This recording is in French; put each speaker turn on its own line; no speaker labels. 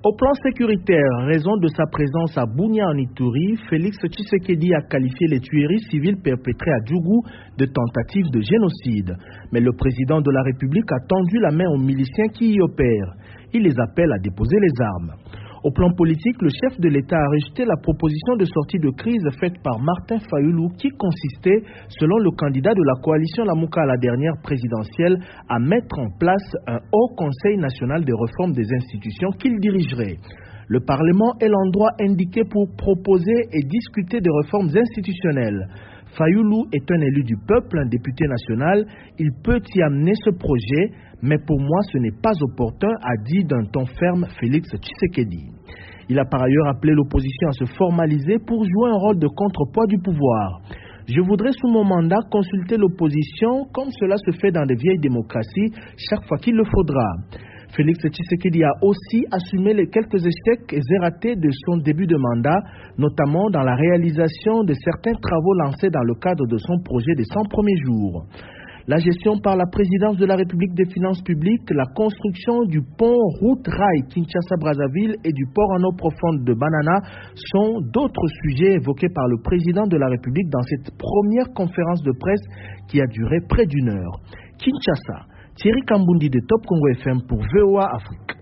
Au plan sécuritaire, raison de sa présence à Bunia en Ituri, Félix Tshisekedi a qualifié les tueries civiles perpétrées à Djougou de tentatives de génocide. Mais le président de la République a tendu la main aux miliciens qui y opèrent. Il les appelle à déposer les armes. Au plan politique, le chef de l'État a rejeté la proposition de sortie de crise faite par Martin Fayulu qui consistait, selon le candidat de la coalition Lamuka à la dernière présidentielle, à mettre en place un haut conseil national de réforme des institutions qu'il dirigerait. Le Parlement est l'endroit indiqué pour proposer et discuter des réformes institutionnelles. Fayulu est un élu du peuple, un député national. Il peut y amener ce projet, mais pour moi ce n'est pas opportun, a dit d'un ton ferme Félix Tshisekedi. Il a par ailleurs appelé l'opposition à se formaliser pour jouer un rôle de contrepoids du pouvoir. Je voudrais sous mon mandat consulter l'opposition comme cela se fait dans les vieilles démocraties chaque fois qu'il le faudra. Félix Tshisekedi a aussi assumé les quelques échecs et ratés de son début de mandat, notamment dans la réalisation de certains travaux lancés dans le cadre de son projet des 100 premiers jours. La gestion par la présidence de la République des finances publiques, la construction du pont route-rail Kinshasa-Brazzaville et du port en eau profonde de Banana sont d'autres sujets évoqués par le président de la République dans cette première conférence de presse qui a duré près d'une heure. Kinshasa, Thierry Kambundi de Top Congo FM pour VOA Afrique.